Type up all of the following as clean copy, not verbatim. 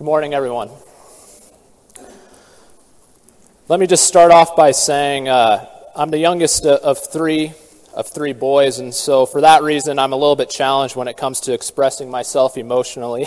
Good morning, everyone. Let me just start off by saying I'm the youngest of three boys, and so for that reason, I'm a little bit challenged when it comes to expressing myself emotionally.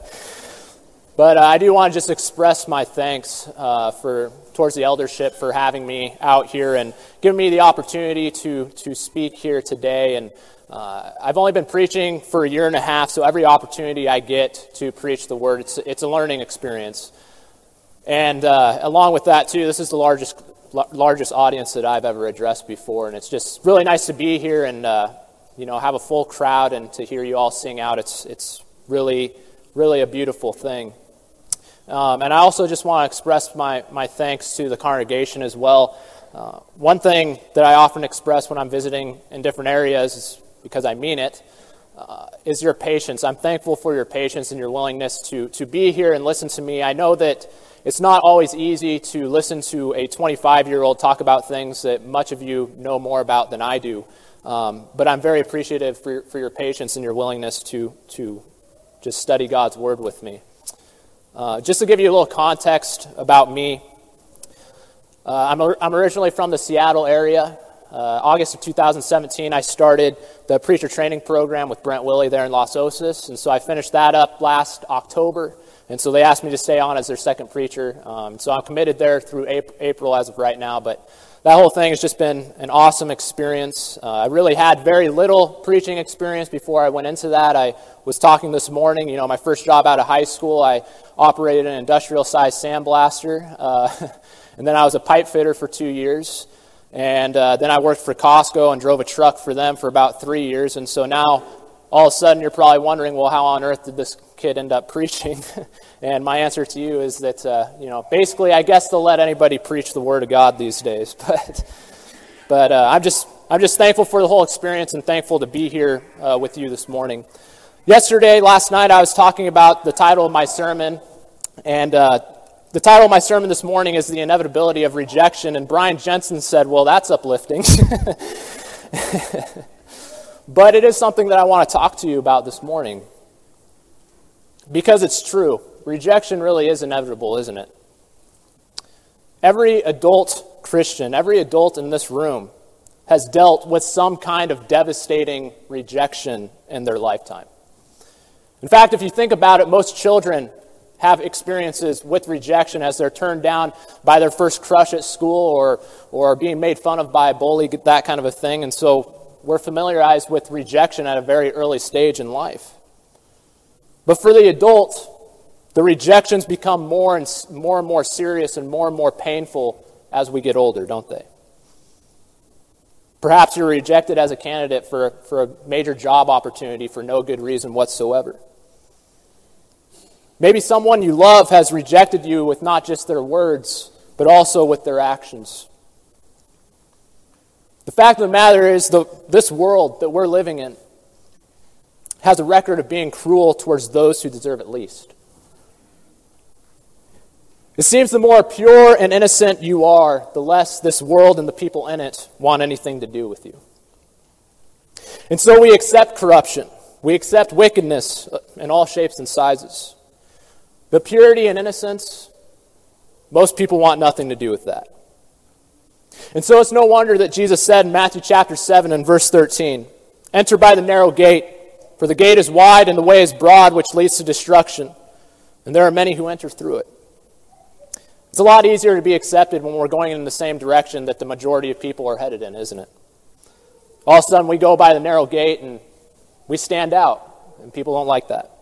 But I do want to just express my thanks towards the eldership for having me out here and giving me the opportunity to speak here today. And I've only been preaching for a year and a half, so every opportunity I get to preach the word, it's a learning experience. And along with that, too, this is the largest audience that I've ever addressed before, and it's just really nice to be here and have a full crowd and to hear you all sing out. It's really a beautiful thing. And I also just want to express my thanks to the congregation as well. One thing that I often express when I'm visiting in different areas, is because I mean it, is your patience. I'm thankful for your patience and your willingness to be here and listen to me. I know that it's not always easy to listen to a 25-year-old talk about things that much of you know more about than I do. But I'm very appreciative for your patience and your willingness to just study God's Word with me. Just to give you a little context about me, I'm originally from the Seattle area. August of 2017, I started the preacher training program with Brent Willey there in Los Osos, and so I finished that up last October, and so they asked me to stay on as their second preacher. So I'm committed there through April as of right now, but that whole thing has just been an awesome experience. I really had very little preaching experience before I went into that. I was talking this morning, my first job out of high school, I operated an industrial-sized sandblaster, and then I was a pipe fitter for 2 years. And then I worked for Costco and drove a truck for them for about 3 years. And so now, all of a sudden, you're probably wondering, well, how on earth did this kid end up preaching? And my answer to you is that, basically, I guess they'll let anybody preach the Word of God these days. But I'm just thankful for the whole experience and thankful to be here with you this morning. Last night, I was talking about the title of my sermon, and the title of my sermon this morning is The Inevitability of Rejection, and Brian Jensen said, well, that's uplifting. But it is something that I want to talk to you about this morning. Because it's true. Rejection really is inevitable, isn't it? Every adult Christian, every adult in this room has dealt with some kind of devastating rejection in their lifetime. In fact, if you think about it, most children have experiences with rejection as they're turned down by their first crush at school or being made fun of by a bully, that kind of a thing. And so we're familiarized with rejection at a very early stage in life. But for the adult, the rejections become more and more serious and more painful as we get older, don't they? Perhaps you're rejected as a candidate for a major job opportunity for no good reason whatsoever. Maybe someone you love has rejected you with not just their words, but also with their actions. The fact of the matter is, this world that we're living in has a record of being cruel towards those who deserve it least. It seems the more pure and innocent you are, the less this world and the people in it want anything to do with you. And so we accept corruption. We accept wickedness in all shapes and sizes. But purity and innocence, most people want nothing to do with that. And so it's no wonder that Jesus said in Matthew chapter 7 and verse 13, "Enter by the narrow gate, for the gate is wide and the way is broad, which leads to destruction, and there are many who enter through it." It's a lot easier to be accepted when we're going in the same direction that the majority of people are headed in, isn't it? All of a sudden we go by the narrow gate and we stand out, and people don't like that.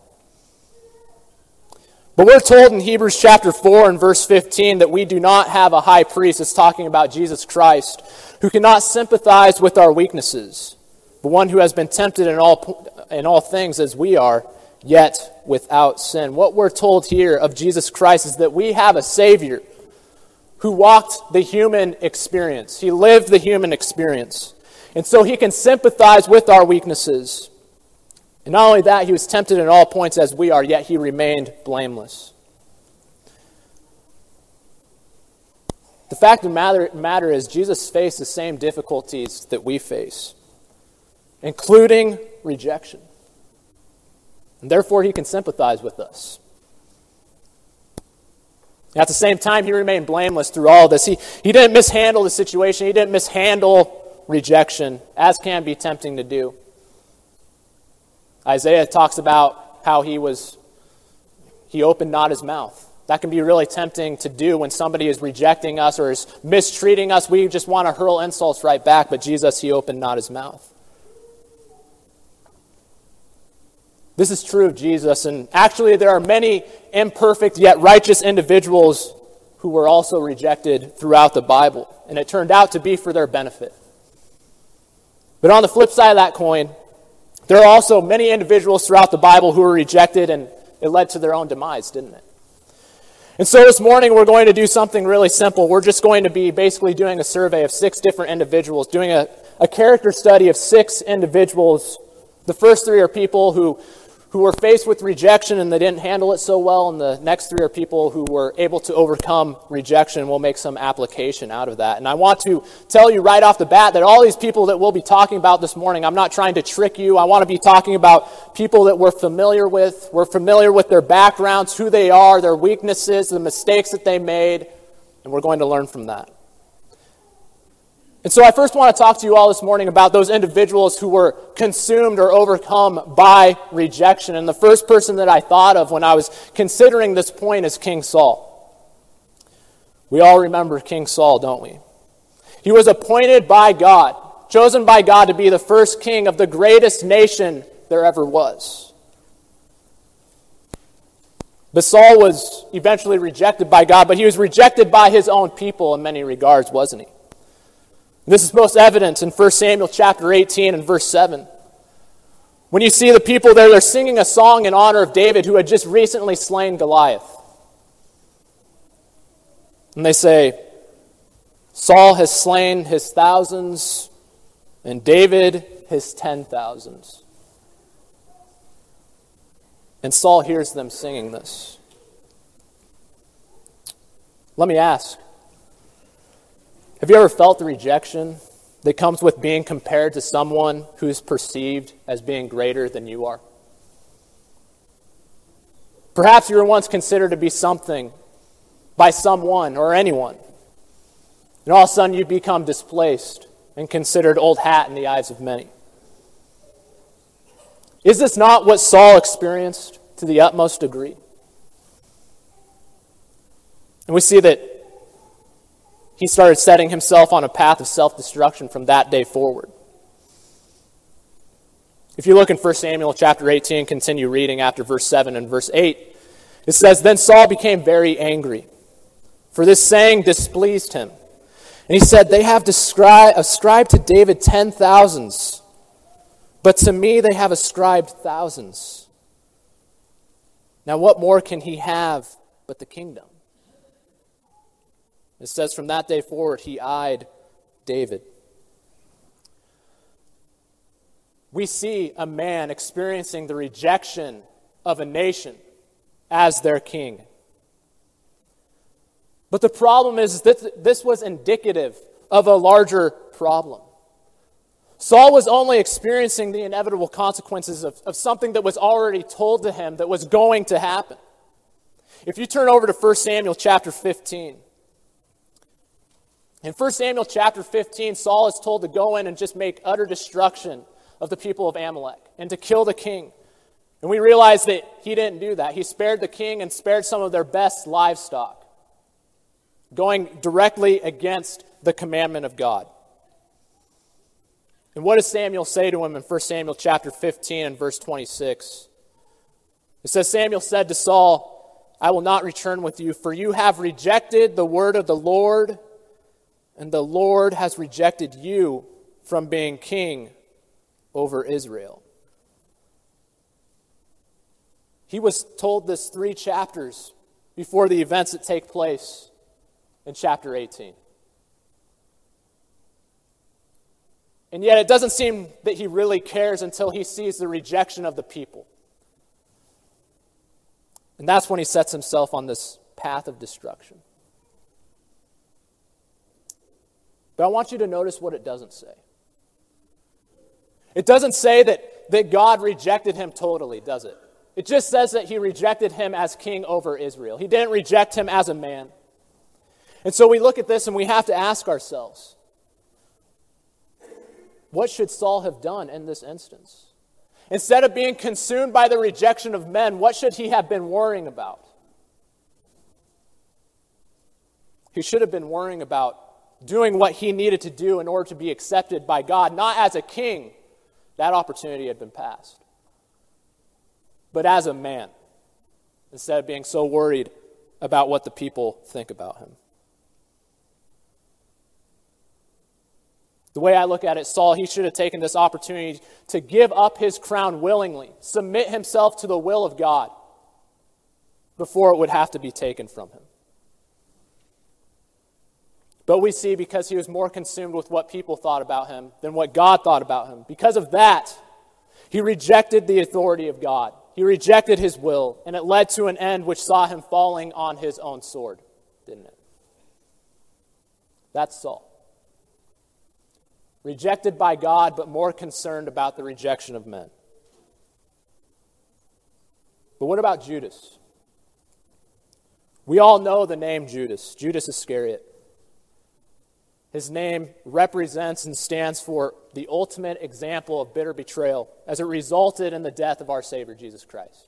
But we're told in Hebrews chapter 4 and verse 15 that we do not have a high priest. It's talking about Jesus Christ, who cannot sympathize with our weaknesses, but one who has been tempted in all things as we are, yet without sin. What we're told here of Jesus Christ is that we have a Savior who walked the human experience. He lived the human experience. And so he can sympathize with our weaknesses. And not only that, he was tempted in all points as we are, yet he remained blameless. The fact of the matter is, Jesus faced the same difficulties that we face, including rejection. And therefore, he can sympathize with us. At the same time, he remained blameless through all of this. He didn't mishandle the situation. He didn't mishandle rejection, as can be tempting to do. Isaiah talks about how he opened not his mouth. That can be really tempting to do when somebody is rejecting us or is mistreating us. We just want to hurl insults right back, but Jesus, he opened not his mouth. This is true of Jesus, and actually there are many imperfect yet righteous individuals who were also rejected throughout the Bible, and it turned out to be for their benefit. But on the flip side of that coin, there are also many individuals throughout the Bible who were rejected, and it led to their own demise, didn't it? And so this morning we're going to do something really simple. We're just going to be basically doing a survey of 6 different individuals, doing a character study of 6 individuals. The first 3 are people who were faced with rejection and they didn't handle it so well, and the next 3 are people who were able to overcome rejection. We'll make some application out of that. And I want to tell you right off the bat that all these people that we'll be talking about this morning, I'm not trying to trick you. I want to be talking about people that we're familiar with. We're familiar with their backgrounds, who they are, their weaknesses, the mistakes that they made, and we're going to learn from that. And so I first want to talk to you all this morning about those individuals who were consumed or overcome by rejection. And the first person that I thought of when I was considering this point is King Saul. We all remember King Saul, don't we? He was appointed by God, chosen by God to be the first king of the greatest nation there ever was. But Saul was eventually rejected by God, but he was rejected by his own people in many regards, wasn't he? This is most evident in 1 Samuel chapter 18 and verse 7. When you see the people there, they're singing a song in honor of David who had just recently slain Goliath. And they say, Saul has slain his thousands and David his 10,000s. And Saul hears them singing this. Let me ask, have you ever felt the rejection that comes with being compared to someone who is perceived as being greater than you are? Perhaps you were once considered to be something by someone or anyone, and all of a sudden you become displaced and considered old hat in the eyes of many. Is this not what Saul experienced to the utmost degree? And we see that he started setting himself on a path of self-destruction from that day forward. If you look in 1 Samuel chapter 18, continue reading after verse 7 and verse 8, it says, Then Saul became very angry, for this saying displeased him. And he said, They have ascribed to David 10,000s, but to me they have ascribed thousands. Now what more can he have but the kingdom? It says from that day forward, he eyed David. We see a man experiencing the rejection of a nation as their king. But the problem is that this was indicative of a larger problem. Saul was only experiencing the inevitable consequences of something that was already told to him that was going to happen. If you turn over to 1 Samuel chapter 15, in 1 Samuel chapter 15, Saul is told to go in and just make utter destruction of the people of Amalek and to kill the king. And we realize that he didn't do that. He spared the king and spared some of their best livestock, going directly against the commandment of God. And what does Samuel say to him in 1 Samuel chapter 15 and verse 26? It says, Samuel said to Saul, I will not return with you, for you have rejected the word of the Lord, and the Lord has rejected you from being king over Israel. He was told this 3 chapters before the events that take place in chapter 18. And yet it doesn't seem that he really cares until he sees the rejection of the people. And that's when he sets himself on this path of destruction. But I want you to notice what it doesn't say. It doesn't say that God rejected him totally, does it? It just says that he rejected him as king over Israel. He didn't reject him as a man. And so we look at this and we have to ask ourselves, what should Saul have done in this instance? Instead of being consumed by the rejection of men, what should he have been worrying about? He should have been worrying about doing what he needed to do in order to be accepted by God, not as a king. That opportunity had been passed. But as a man, instead of being so worried about what the people think about him. The way I look at it, Saul, he should have taken this opportunity to give up his crown willingly, submit himself to the will of God before it would have to be taken from him. But we see because he was more consumed with what people thought about him than what God thought about him. Because of that, he rejected the authority of God. He rejected his will, and it led to an end which saw him falling on his own sword, didn't it? That's Saul. Rejected by God, but more concerned about the rejection of men. But what about Judas? We all know the name Judas, Judas Iscariot. His name represents and stands for the ultimate example of bitter betrayal as it resulted in the death of our Savior, Jesus Christ.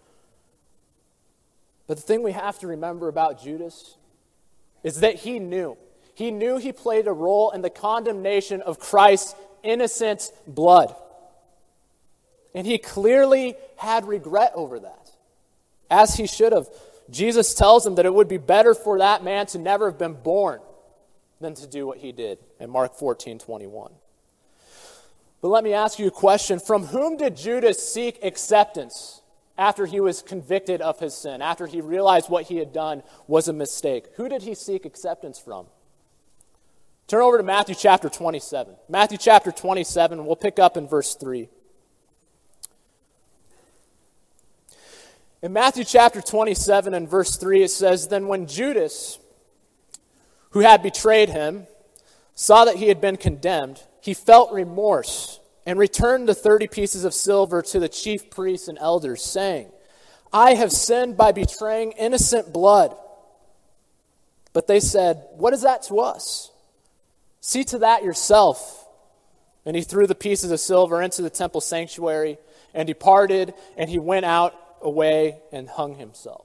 But the thing we have to remember about Judas is that he knew. He knew he played a role in the condemnation of Christ's innocent blood. And he clearly had regret over that, as he should have. Jesus tells him that it would be better for that man to never have been born than to do what he did in Mark 14:21. But let me ask you a question. From whom did Judas seek acceptance after he was convicted of his sin, after he realized what he had done was a mistake? Who did he seek acceptance from? Turn over to Matthew chapter 27. Matthew chapter 27, we'll pick up in verse 3. In Matthew chapter 27 and verse 3, it says, "Then when Judas, who had betrayed him, saw that he had been condemned, he felt remorse and returned the 30 pieces of silver to the chief priests and elders, saying, 'I have sinned by betraying innocent blood.' But they said, 'What is that to us? See to that yourself.' And he threw the pieces of silver into the temple sanctuary and departed, and he went out away and hung himself."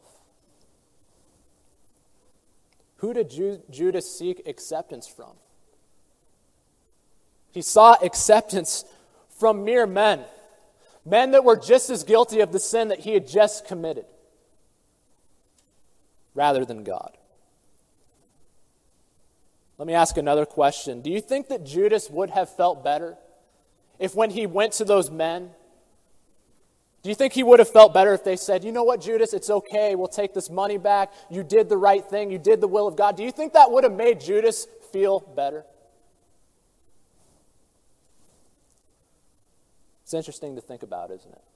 Who did Judas seek acceptance from? He sought acceptance from mere men. Men that were just as guilty of the sin that he had just committed, rather than God. Let me ask another question. Do you think that Judas would have felt better if when he went to those men, do you think he would have felt better if they said, "You know what, Judas, it's okay, we'll take this money back, you did the right thing, you did the will of God"? Do you think that would have made Judas feel better? It's interesting to think about, isn't it?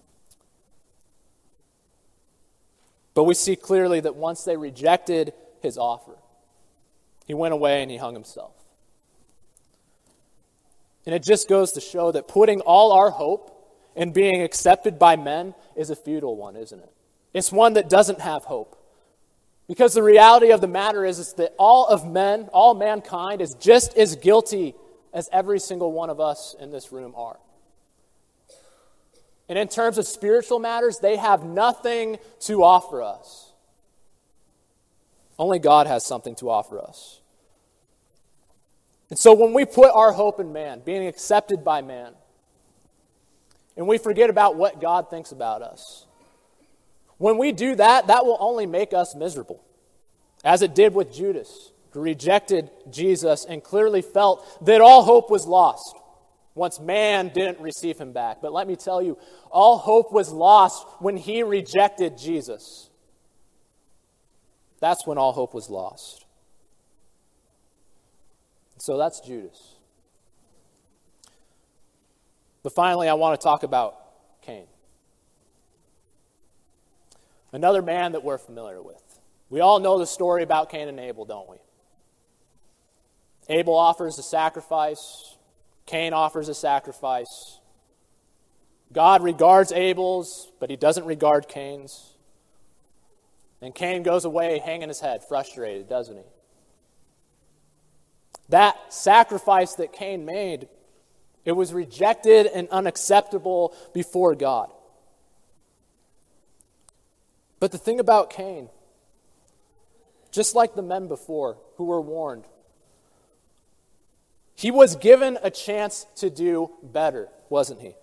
But we see clearly that once they rejected his offer, he went away and he hung himself. And it just goes to show that putting all our hope in being accepted by men is a futile one, isn't it? It's one that doesn't have hope. Because the reality of the matter is that all of men, all mankind is just as guilty as every single one of us in this room are. And in terms of spiritual matters, they have nothing to offer us. Only God has something to offer us. And so when we put our hope in man, being accepted by man, and we forget about what God thinks about us, when we do that, that will only make us miserable, as it did with Judas, who rejected Jesus and clearly felt that all hope was lost once man didn't receive him back. But let me tell you, all hope was lost when he rejected Jesus. That's when all hope was lost. So that's Judas. But finally, I want to talk about Cain. Another man that we're familiar with. We all know the story about Cain and Abel, don't we? Abel offers a sacrifice. Cain offers a sacrifice. God regards Abel's, but he doesn't regard Cain's. And Cain goes away hanging his head, frustrated, doesn't he? That sacrifice that Cain made, it was rejected and unacceptable before God. But the thing about Cain, just like the men before who were warned, he was given a chance to do better, wasn't he?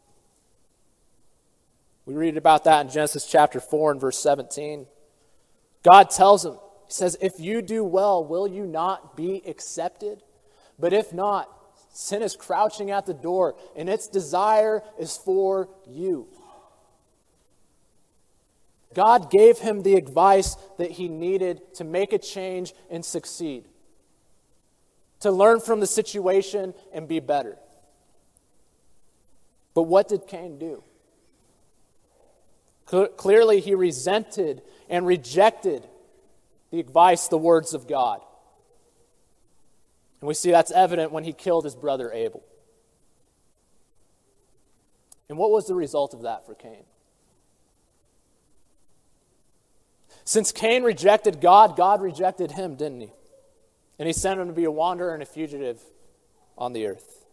We read about that in Genesis chapter 4 and verse 17. God tells him, he says, if you do well, will you not be accepted? But if not, sin is crouching at the door, and its desire is for you. God gave him the advice that he needed to make a change and succeed, to learn from the situation and be better. But what did Cain do? Clearly, he resented and rejected the advice, the words of God. And we see that's evident when he killed his brother Abel. And what was the result of that for Cain? Since Cain rejected God, God rejected him, didn't he? And he sent him to be a wanderer and a fugitive on the earth.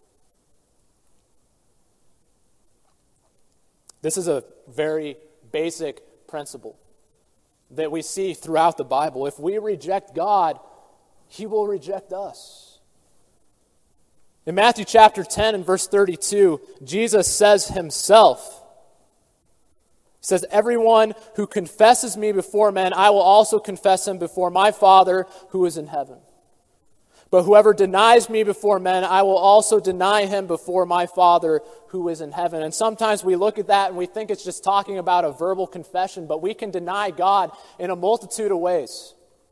This is a very basic principle that we see throughout the Bible. If we reject God, he will reject us. In Matthew chapter 10 and verse 32, Jesus says himself, he says, everyone who confesses me before men, I will also confess him before my Father who is in heaven. But whoever denies me before men, I will also deny him before my Father who is in heaven. And sometimes we look at that and we think it's just talking about a verbal confession, but we can deny God in a multitude of ways.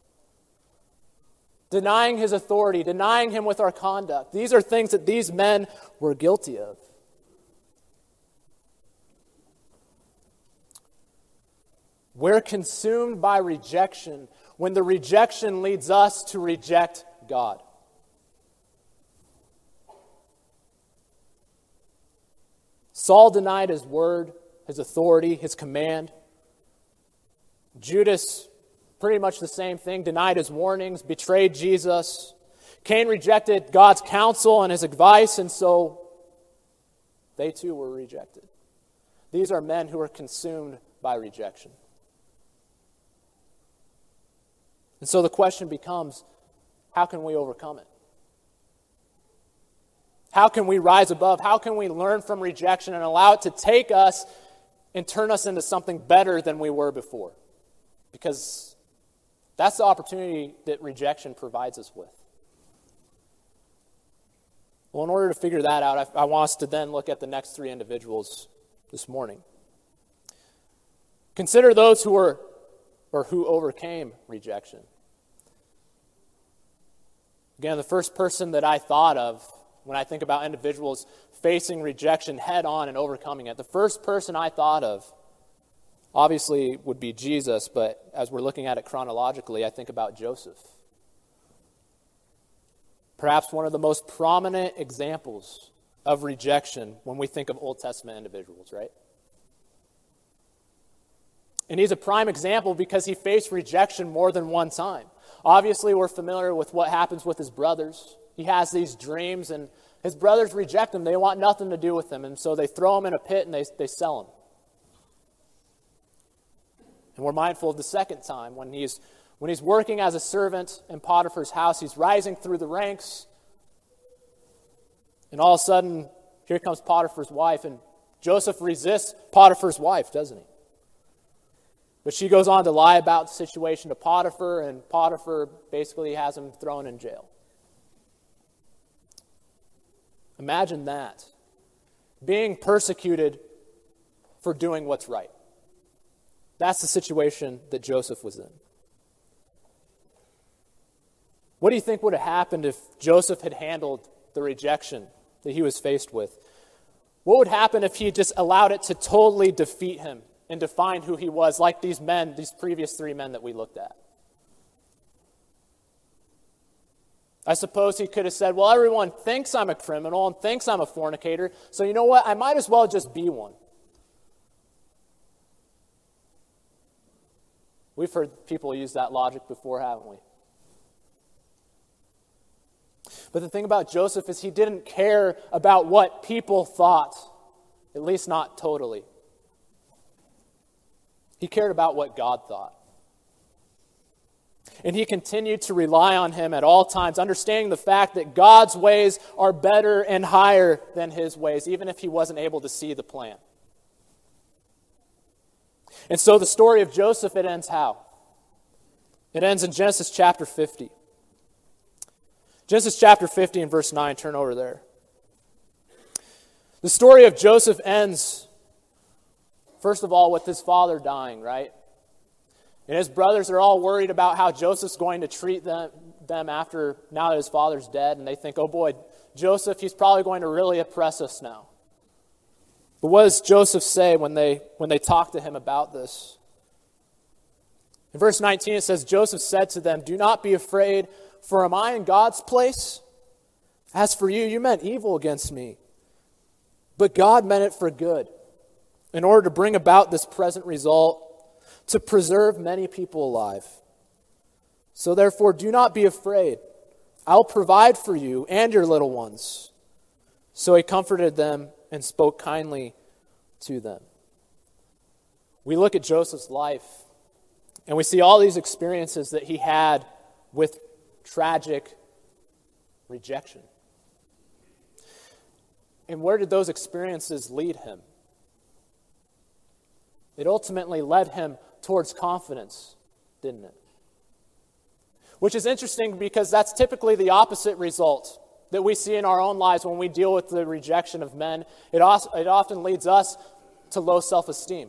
Denying his authority, denying him with our conduct. These are things that these men were guilty of. We're consumed by rejection when the rejection leads us to reject God. Saul denied his word, his authority, his command. Judas, pretty much the same thing, denied his warnings, betrayed Jesus. Cain rejected God's counsel and his advice, and so they too were rejected. These are men who are consumed by rejection. And so the question becomes, how can we overcome it? How can we rise above? How can we learn from rejection and allow it to take us and turn us into something better than we were before? Because that's the opportunity that rejection provides us with. Well, in order to figure that out, I want us to then look at the next three individuals this morning. Consider those who overcame rejection. Again, the first person that I thought of when I think about individuals facing rejection head on and overcoming it, the first person I thought of obviously would be Jesus, but as we're looking at it chronologically, I think about Joseph. Perhaps one of the most prominent examples of rejection when we think of Old Testament individuals, right? And he's a prime example because he faced rejection more than one time. Obviously, we're familiar with what happens with his brothers. He has these dreams, and his brothers reject him. They want nothing to do with him, and so they throw him in a pit and they sell him. And we're mindful of the second time when he's working as a servant in Potiphar's house. He's rising through the ranks, and all of a sudden, here comes Potiphar's wife, and Joseph resists Potiphar's wife, doesn't he? But she goes on to lie about the situation to Potiphar, and Potiphar basically has him thrown in jail. Imagine that. Being persecuted for doing what's right. That's the situation that Joseph was in. What do you think would have happened if Joseph had handled the rejection that he was faced with? What would happen if he just allowed it to totally defeat him and define who he was, like these men, these previous three men that we looked at? I suppose he could have said, well, everyone thinks I'm a criminal and thinks I'm a fornicator, so you know what? I might as well just be one. We've heard people use that logic before, haven't we? But the thing about Joseph is he didn't care about what people thought, at least not totally. He cared about what God thought. And he continued to rely on him at all times, understanding the fact that God's ways are better and higher than his ways, even if he wasn't able to see the plan. And so the story of Joseph, it ends how? It ends in Genesis chapter 50. Genesis chapter 50 and verse 9, turn over there. The story of Joseph ends, first of all, with his father dying, right? And his brothers are all worried about how Joseph's going to treat them after, now that his father's dead. And they think, oh boy, Joseph, he's probably going to really oppress us now. But what does Joseph say when they talk to him about this? In verse 19 it says, Joseph said to them, "Do not be afraid, for am I in God's place? As for you, you meant evil against me. But God meant it for good, in order to bring about this present result, to preserve many people alive. So therefore, do not be afraid. I'll provide for you and your little ones." So he comforted them and spoke kindly to them. We look at Joseph's life, and we see all these experiences that he had with tragic rejection. And where did those experiences lead him? It ultimately led him towards confidence, didn't it? Which is interesting because that's typically the opposite result that we see in our own lives when we deal with the rejection of men. It often leads us to low self-esteem.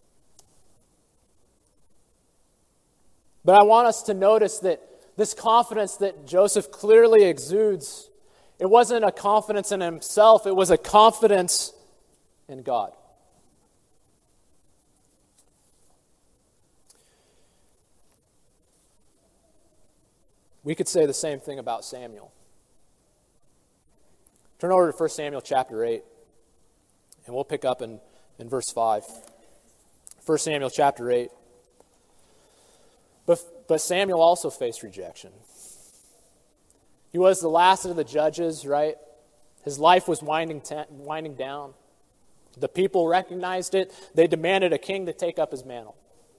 But I want us to notice that this confidence that Joseph clearly exudes, it wasn't a confidence in himself, it was a confidence in God. We could say the same thing about Samuel. Turn over to 1 Samuel chapter 8, and we'll pick up in verse 5. 1 Samuel chapter 8. But Samuel also faced rejection. He was the last of the judges, right? His life was winding down. The people recognized it. They demanded a king to take up his mantle.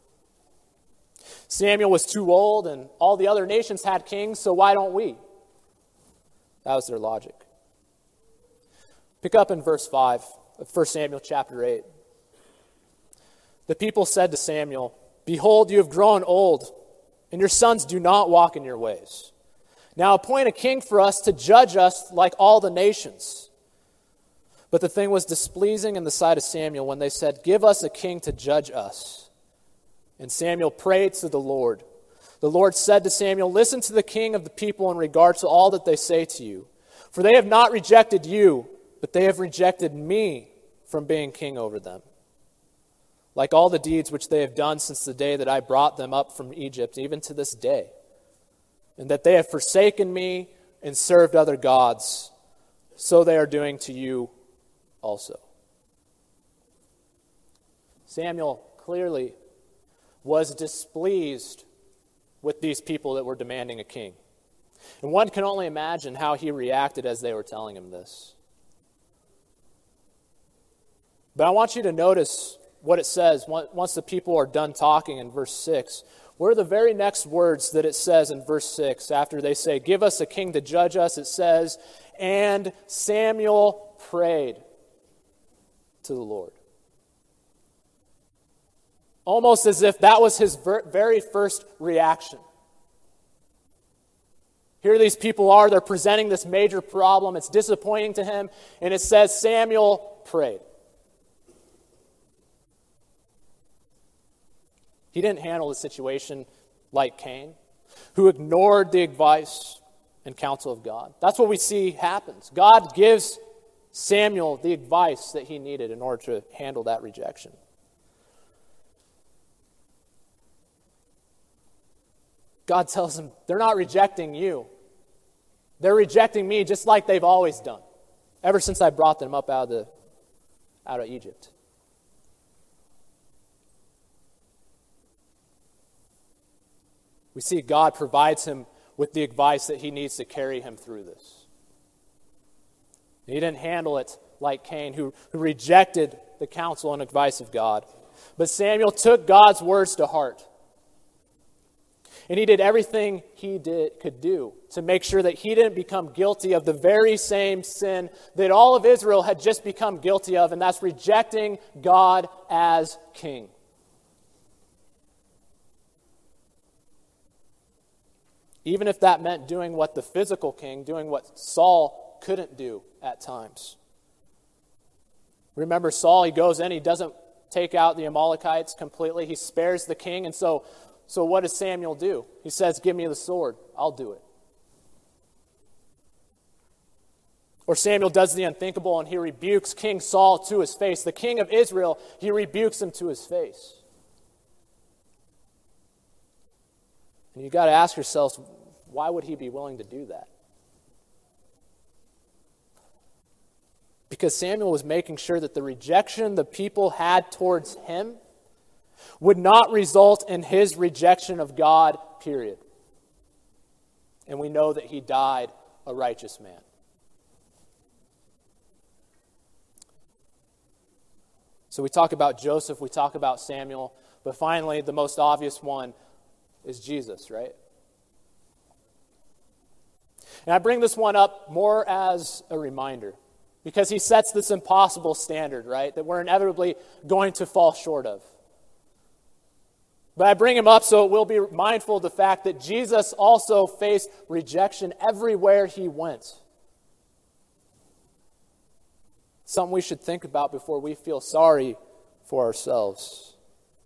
Samuel was too old, and all the other nations had kings, so why don't we? That was their logic. Pick up in verse 5 of 1 Samuel chapter 8. The people said to Samuel, "Behold, you have grown old, and your sons do not walk in your ways. Now appoint a king for us to judge us like all the nations." But the thing was displeasing in the sight of Samuel when they said, "Give us a king to judge us." And Samuel prayed to the Lord. The Lord said to Samuel, "Listen to the king of the people in regard to all that they say to you. For they have not rejected you, but they have rejected me from being king over them, like all the deeds which they have done since the day that I brought them up from Egypt, even to this day. And that they have forsaken me and served other gods, so they are doing to you also." Samuel clearly was displeased with these people that were demanding a king. And one can only imagine how he reacted as they were telling him this. But I want you to notice what it says once the people are done talking in verse 6. What are the very next words that it says in verse 6? After they say, "Give us a king to judge us," it says, "And Samuel prayed to the Lord." Almost as if that was his very first reaction. Here these people are, they're presenting this major problem, it's disappointing to him, and it says Samuel prayed. He didn't handle the situation like Cain, who ignored the advice and counsel of God. That's what we see happens. God gives Samuel the advice that he needed in order to handle that rejection. God tells him, they're not rejecting you. They're rejecting me just like they've always done, ever since I brought them up out of Egypt. we see God provides him with the advice that he needs to carry him through this. He didn't handle it like Cain, who rejected the counsel and advice of God. But Samuel took God's words to heart. And he did everything he could do to make sure that he didn't become guilty of the very same sin that all of Israel had just become guilty of, and that's rejecting God as king. Even if that meant doing what the physical king, doing what Saul couldn't do at times. Remember, Saul, he goes in, he doesn't take out the Amalekites completely. He spares the king, and so what does Samuel do? He says, give me the sword. I'll do it. Or Samuel does the unthinkable and he rebukes King Saul to his face. The king of Israel, he rebukes him to his face. And you've got to ask yourselves, why would he be willing to do that? Because Samuel was making sure that the rejection the people had towards him would not result in his rejection of God, period. And we know that he died a righteous man. So we talk about Joseph, we talk about Samuel, but finally the most obvious one is Jesus, right? And I bring this one up more as a reminder, because he sets this impossible standard, right, that we're inevitably going to fall short of. But I bring him up so we'll be mindful of the fact that Jesus also faced rejection everywhere he went. Something we should think about before we feel sorry for ourselves.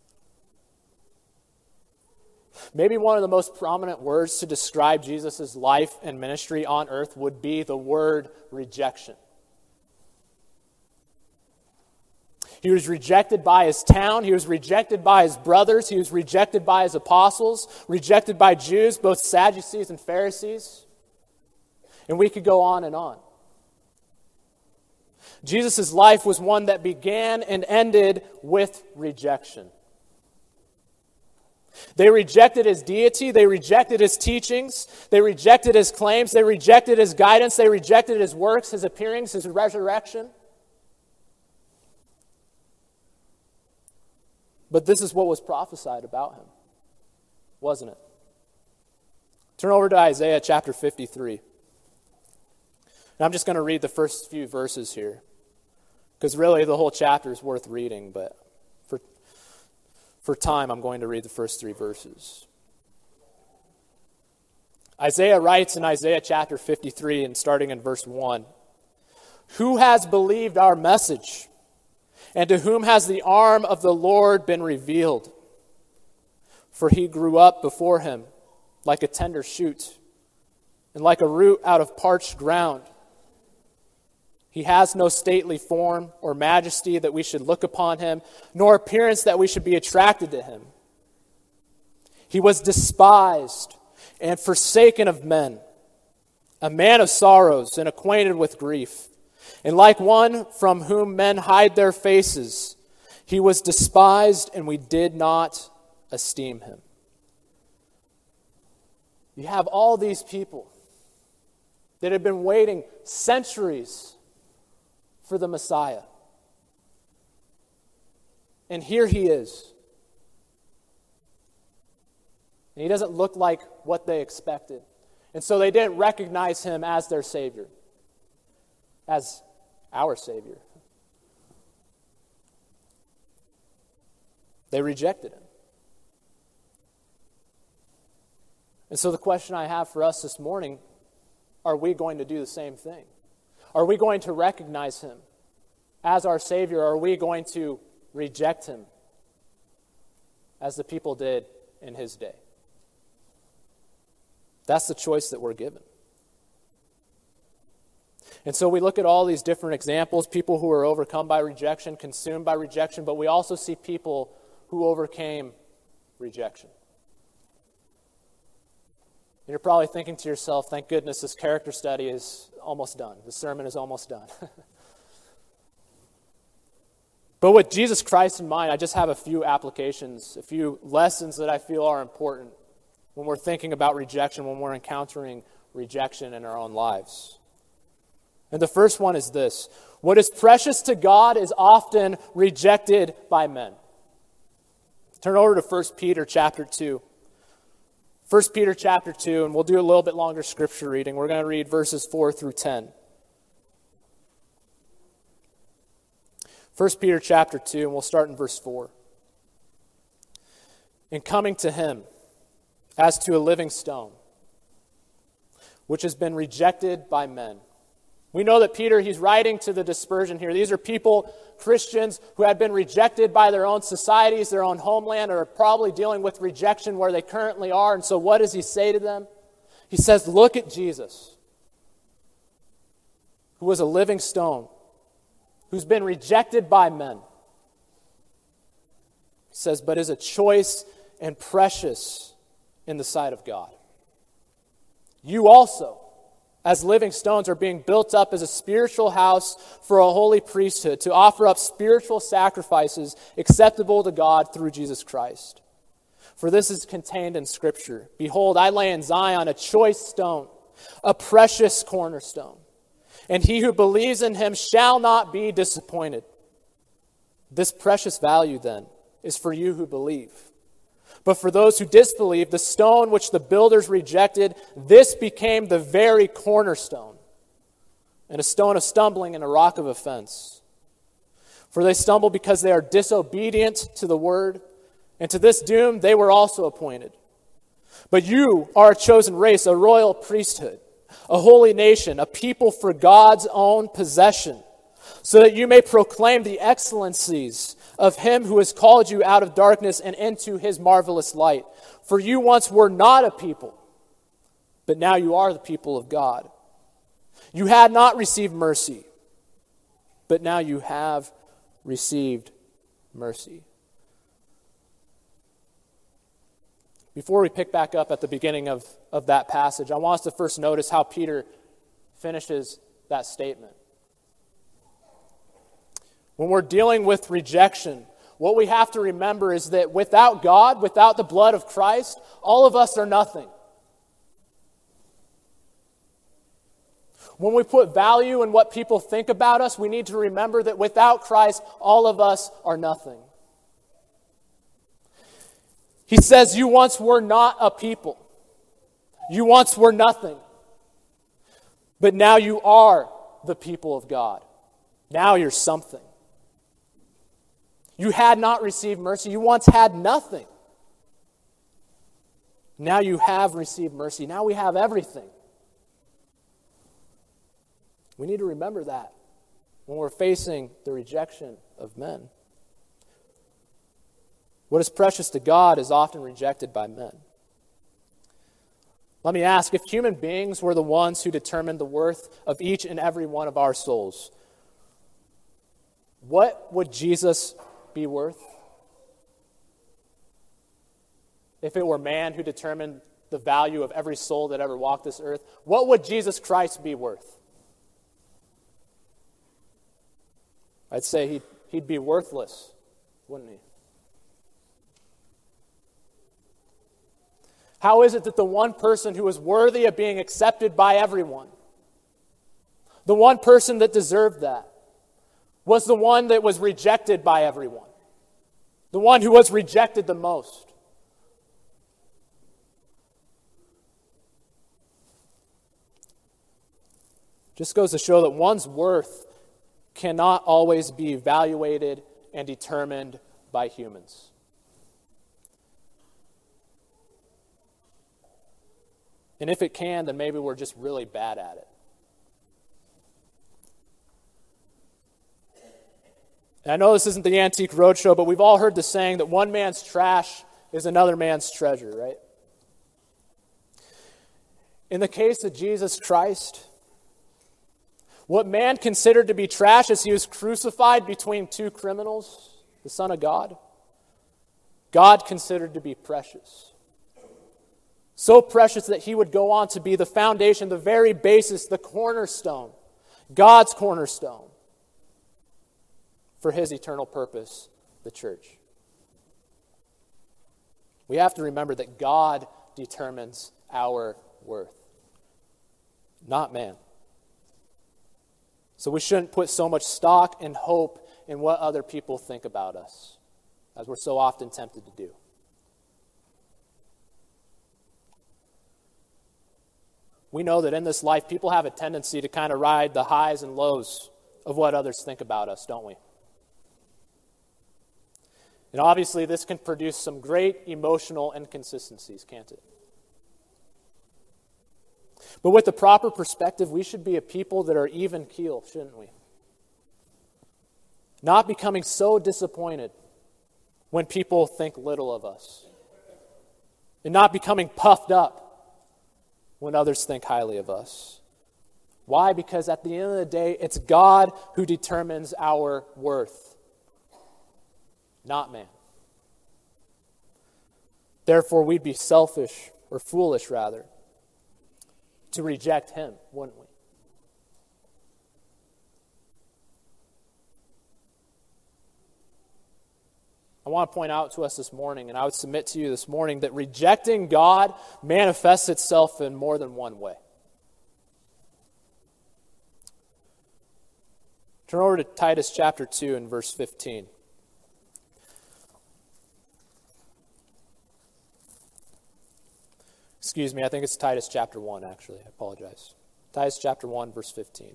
Maybe one of the most prominent words to describe Jesus' life and ministry on earth would be the word rejection. He was rejected by his town. He was rejected by his brothers. He was rejected by his apostles, rejected by Jews, both Sadducees and Pharisees. And we could go on and on. Jesus' life was one that began and ended with rejection. They rejected his deity. They rejected his teachings. They rejected his claims. They rejected his guidance. They rejected his works, his appearings, his resurrection. But this is what was prophesied about him, wasn't it? Turn over to Isaiah chapter 53. And I'm just going to read the first few verses here, because really the whole chapter is worth reading, but for time I'm going to read the first 3 verses. Isaiah writes in Isaiah chapter 53 and starting in verse 1, "Who has believed our message? And to whom has the arm of the Lord been revealed? For he grew up before him like a tender shoot, and like a root out of parched ground. He has no stately form or majesty that we should look upon him, nor appearance that we should be attracted to him. He was despised and forsaken of men, a man of sorrows and acquainted with grief. And like one from whom men hide their faces, he was despised, and we did not esteem him." You have all these people that have been waiting centuries for the Messiah. And here he is. And he doesn't look like what they expected. And so they didn't recognize him as their Savior, as our Savior. They rejected him. And so the question I have for us this morning, are we going to do the same thing? Are we going to recognize him as our Savior, or are we going to reject him as the people did in his day? That's the choice that we're given. And so we look at all these different examples, people who are overcome by rejection, consumed by rejection, but we also see people who overcame rejection. And you're probably thinking to yourself, thank goodness this character study is almost done. The sermon is almost done. But with Jesus Christ in mind, I just have a few applications, a few lessons that I feel are important when we're thinking about rejection, when we're encountering rejection in our own lives. And the first one is this: what is precious to God is often rejected by men. Turn over to 1 Peter chapter 2. 1 Peter chapter 2, and we'll do a little bit longer scripture reading. We're going to read verses 4 through 10. 1 Peter chapter 2, and we'll start in verse 4. In coming to him, as to a living stone, which has been rejected by men. We know that Peter, he's writing to the dispersion here. These are people, Christians, who had been rejected by their own societies, their own homeland, or are probably dealing with rejection where they currently are. And so what does he say to them? He says, look at Jesus, who was a living stone, who's been rejected by men. He says, but is a choice and precious in the sight of God. You also, as living stones, are being built up as a spiritual house for a holy priesthood, to offer up spiritual sacrifices acceptable to God through Jesus Christ. For this is contained in Scripture. Behold, I lay in Zion a choice stone, a precious cornerstone, and he who believes in him shall not be disappointed. This precious value, then, is for you who believe. But for those who disbelieve, the stone which the builders rejected, this became the very cornerstone, and a stone of stumbling and a rock of offense. For they stumble because they are disobedient to the word, and to this doom they were also appointed. But you are a chosen race, a royal priesthood, a holy nation, a people for God's own possession, so that you may proclaim the excellencies of him who has called you out of darkness and into his marvelous light. For you once were not a people, but now you are the people of God. You had not received mercy, but now you have received mercy. Before we pick back up at the beginning of that passage, I want us to first notice how Peter finishes that statement. When we're dealing with rejection, what we have to remember is that without God, without the blood of Christ, all of us are nothing. When we put value in what people think about us, we need to remember that without Christ, all of us are nothing. He says, you once were not a people. You once were nothing. But now you are the people of God. Now you're something. You had not received mercy. You once had nothing. Now you have received mercy. Now we have everything. We need to remember that when we're facing the rejection of men. What is precious to God is often rejected by men. Let me ask, if human beings were the ones who determined the worth of each and every one of our souls, what would Jesus be worth? If it were man who determined the value of every soul that ever walked this earth, what would Jesus Christ be worth? I'd say he'd be worthless, wouldn't he? How is it that the one person who was worthy of being accepted by everyone, the one person that deserved that, was the one that was rejected by everyone? The one who was rejected the most. Just goes to show that one's worth cannot always be evaluated and determined by humans. And if it can, then maybe we're just really bad at it. And I know this isn't the Antique Roadshow, but we've all heard the saying that one man's trash is another man's treasure, right? In the case of Jesus Christ, what man considered to be trash as he was crucified between two criminals, the Son of God, God considered to be precious. So precious that he would go on to be the foundation, the very basis, the cornerstone, God's cornerstone for his eternal purpose, the church. We have to remember that God determines our worth, not man. So we shouldn't put so much stock and hope in what other people think about us, as we're so often tempted to do. We know that in this life, people have a tendency to kind of ride the highs and lows of what others think about us, don't we? And obviously, this can produce some great emotional inconsistencies, can't it? But with the proper perspective, we should be a people that are even keel, shouldn't we? Not becoming so disappointed when people think little of us. And not becoming puffed up when others think highly of us. Why? Because at the end of the day, it's God who determines our worth, not man. Therefore, we'd be selfish, or foolish rather, to reject him, wouldn't we? I want to point out to us this morning, and I would submit to you this morning, that rejecting God manifests itself in more than one way. Turn over to Titus chapter 2 and verse 15. Excuse me, I think it's Titus chapter 1, actually. I apologize. Titus chapter 1, verse 15.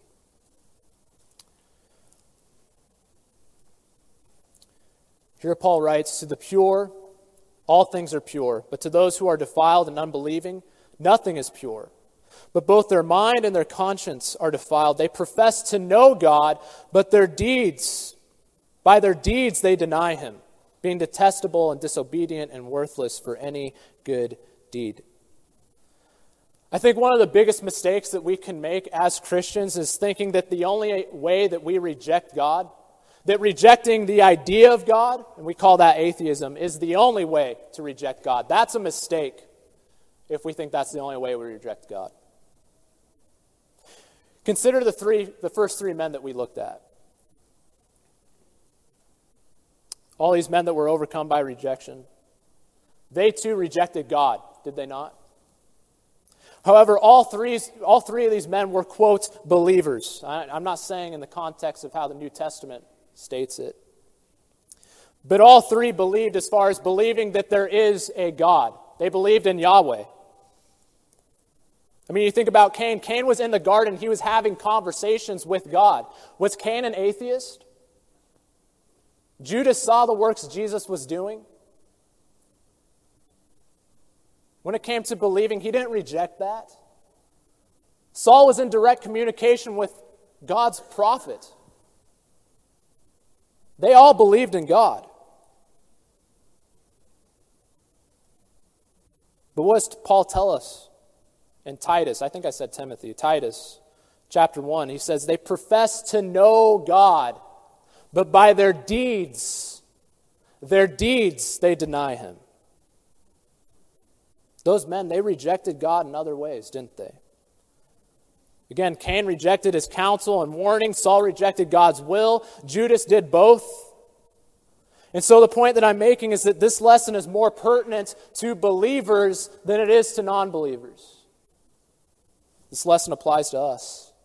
Here Paul writes, "To the pure, all things are pure, but to those who are defiled and unbelieving, nothing is pure. But both their mind and their conscience are defiled. They profess to know God, but by their deeds they deny him, being detestable and disobedient and worthless for any good deed." I think one of the biggest mistakes that we can make as Christians is thinking that the only way that we reject God, that rejecting the idea of God, and we call that atheism, is the only way to reject God. That's a mistake if we think that's the only way we reject God. Consider the first three men that we looked at. All these men that were overcome by rejection. They too rejected God, did they not? However, all three of these men were, quote, believers. I'm not saying in the context of how the New Testament states it. But all three believed as far as believing that there is a God. They believed in Yahweh. I mean, you think about Cain. Cain was in the garden. He was having conversations with God. Was Cain an atheist? Judas saw the works Jesus was doing. When it came to believing, he didn't reject that. Saul was in direct communication with God's prophet. They all believed in God. But what does Paul tell us in Titus? I think I said Timothy. Titus chapter 1. He says, they profess to know God, but by their deeds they deny him. Those men, they rejected God in other ways, didn't they? Again, Cain rejected his counsel and warning. Saul rejected God's will. Judas did both. And so the point that I'm making is that this lesson is more pertinent to believers than it is to non-believers. This lesson applies to us.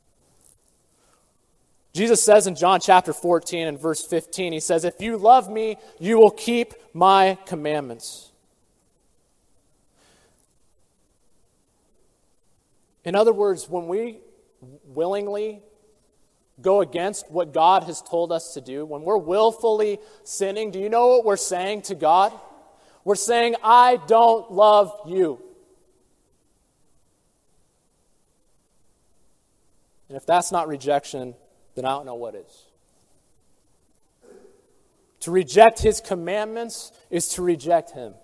Jesus says in John chapter 14 and verse 15, he says, "If you love me, you will keep my commandments." In other words, when we willingly go against what God has told us to do, when we're willfully sinning, do you know what we're saying to God? We're saying, I don't love you. And if that's not rejection, then I don't know what is. To reject his commandments is to reject him.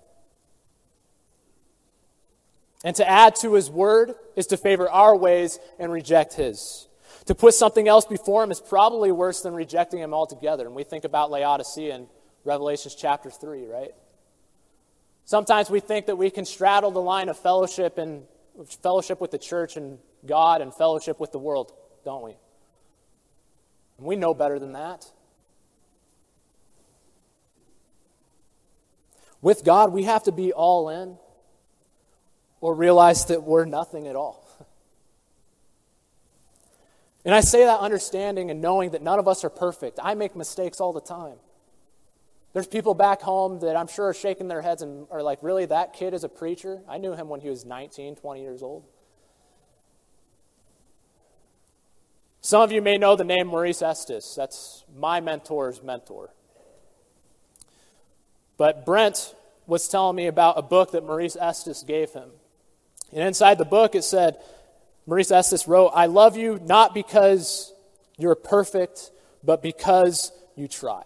And to add to his word is to favor our ways and reject his. To put something else before him is probably worse than rejecting him altogether. And we think about Laodicea in Revelation chapter 3, right? Sometimes we think that we can straddle the line of fellowship with the church and God and fellowship with the world, don't we? And we know better than that. With God, we have to be all in. or realize that we're nothing at all. And I say that understanding and knowing that none of us are perfect. I make mistakes all the time. There's people back home that I'm sure are shaking their heads and are like, really, that kid is a preacher? I knew him when he was 19, 20 years old. Some of you may know the name Maurice Estes. That's my mentor's mentor. But Brent was telling me about a book that Maurice Estes gave him. And inside the book it said, Maurice Estes wrote, "I love you not because you're perfect, but because you try."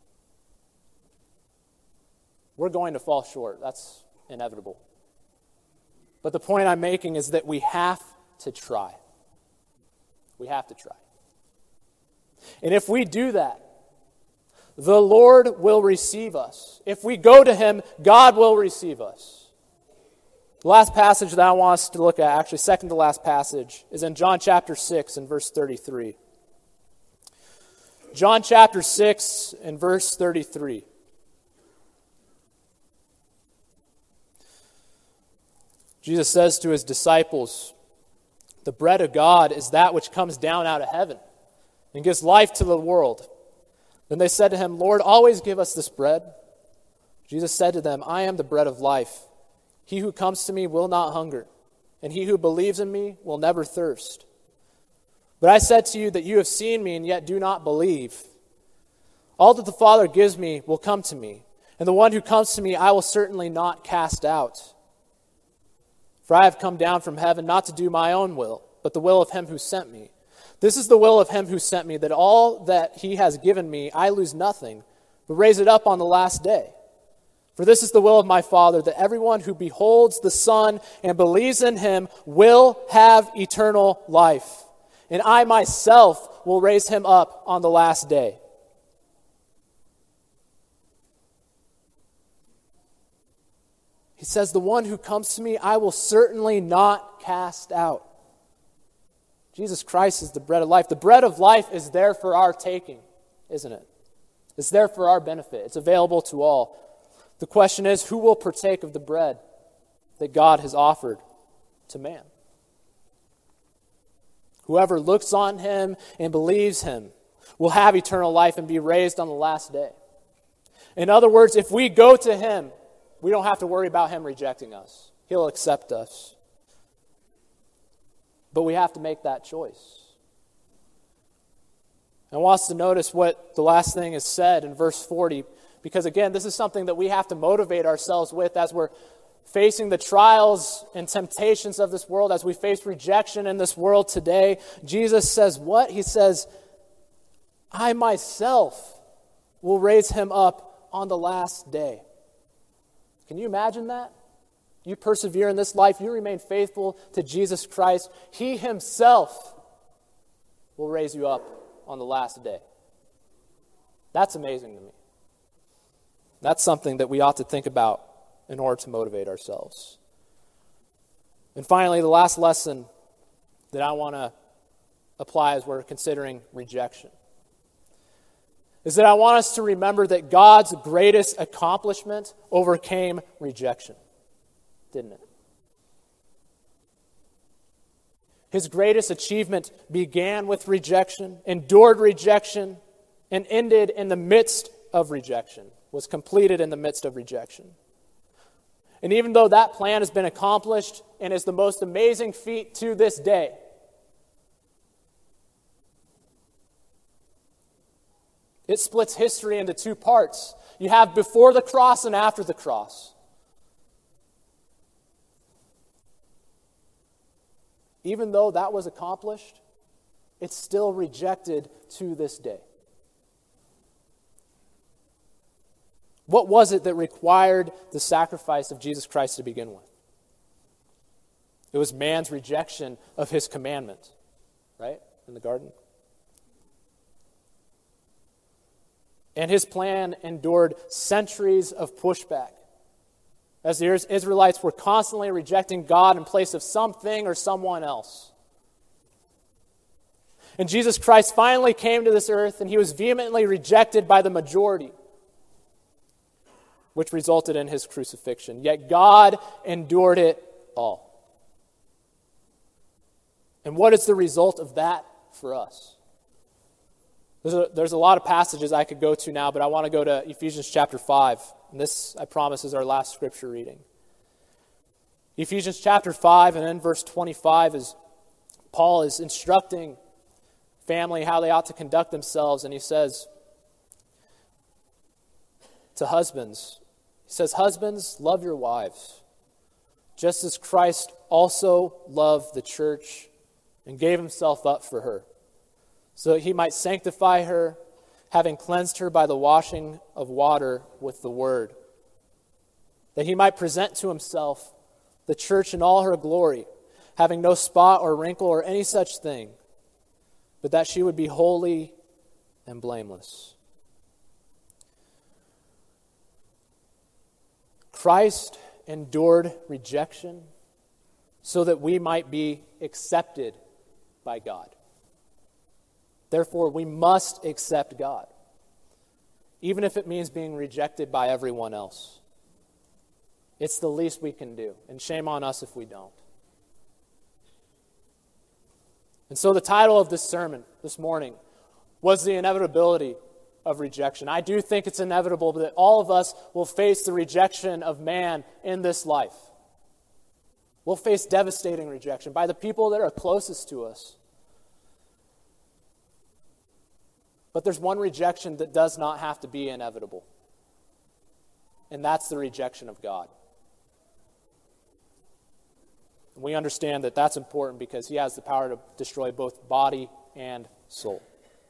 We're going to fall short. That's inevitable. But the point I'm making is that we have to try. We have to try. And if we do that, the Lord will receive us. If we go to Him, God will receive us. The last passage that I want us to look at, actually second to last passage, is in John chapter 6 and verse 33. John chapter 6 and verse 33. Jesus says to His disciples, "The bread of God is that which comes down out of heaven and gives life to the world." Then they said to Him, "Lord, always give us this bread." Jesus said to them, "I am the bread of life. He who comes to me will not hunger, and he who believes in me will never thirst. But I said to you that you have seen me and yet do not believe. All that the Father gives me will come to me, and the one who comes to me I will certainly not cast out. For I have come down from heaven not to do my own will, but the will of Him who sent me. This is the will of Him who sent me, that all that He has given me I lose nothing, but raise it up on the last day. For this is the will of my Father, that everyone who beholds the Son and believes in Him will have eternal life, and I myself will raise him up on the last day." He says, "The one who comes to me I will certainly not cast out." Jesus Christ is the bread of life. The bread of life is there for our taking, isn't it? It's there for our benefit. It's available to all. The question is, who will partake of the bread that God has offered to man? Whoever looks on Him and believes Him will have eternal life and be raised on the last day. In other words, if we go to Him, we don't have to worry about Him rejecting us. He'll accept us. But we have to make that choice. I want us to notice what the last thing is said in verse 40, because again, this is something that we have to motivate ourselves with as we're facing the trials and temptations of this world, as we face rejection in this world today. Jesus says what? He says, "I myself will raise him up on the last day." Can you imagine that? You persevere in this life, you remain faithful to Jesus Christ. He Himself will raise you up on the last day. That's amazing to me. That's something that we ought to think about in order to motivate ourselves. And finally, the last lesson that I want to apply as we're considering rejection is that I want us to remember that God's greatest accomplishment overcame rejection, didn't it? His greatest achievement began with rejection, endured rejection, and ended in the midst of rejection, was completed in the midst of rejection. And even though that plan has been accomplished and is the most amazing feat to this day, it splits history into two parts. You have before the cross and after the cross. Even though that was accomplished, it's still rejected to this day. What was it that required the sacrifice of Jesus Christ to begin with? It was man's rejection of His commandment, right? In the garden. And His plan endured centuries of pushback, as the Israelites were constantly rejecting God in place of something or someone else. And Jesus Christ finally came to this earth, and He was vehemently rejected by the majority, which resulted in His crucifixion. Yet God endured it all. And what is the result of that for us? There's a lot of passages I could go to now, but I want to go to Ephesians chapter 5. And this, I promise, is our last scripture reading. Ephesians chapter 5 and then verse 25 is Paul is instructing family how they ought to conduct themselves, and he says to husbands, he says, "Husbands, love your wives, just as Christ also loved the church and gave himself up for her, so that he might sanctify her, having cleansed her by the washing of water with the word, that he might present to himself the church in all her glory, having no spot or wrinkle or any such thing, but that she would be holy and blameless." Christ endured rejection so that we might be accepted by God. Therefore, we must accept God, even if it means being rejected by everyone else. It's the least we can do, and shame on us if we don't. And so the title of this sermon this morning was the inevitability of rejection. I do think it's inevitable that all of us will face the rejection of man in this life. We'll face devastating rejection by the people that are closest to us. But there's one rejection that does not have to be inevitable, and that's the rejection of God. We understand that that's important because he has the power to destroy both body and soul.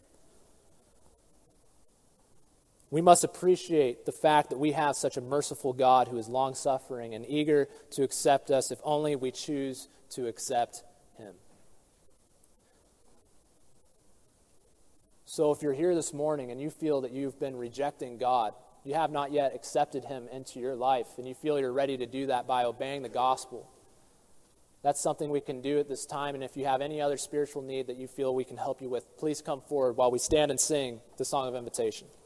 We must appreciate the fact that we have such a merciful God who is long-suffering and eager to accept us if only we choose to accept him. So if you're here this morning and you feel that you've been rejecting God, you have not yet accepted him into your life, and you feel you're ready to do that by obeying the gospel, that's something we can do at this time. And if you have any other spiritual need that you feel we can help you with, please come forward while we stand and sing the song of invitation.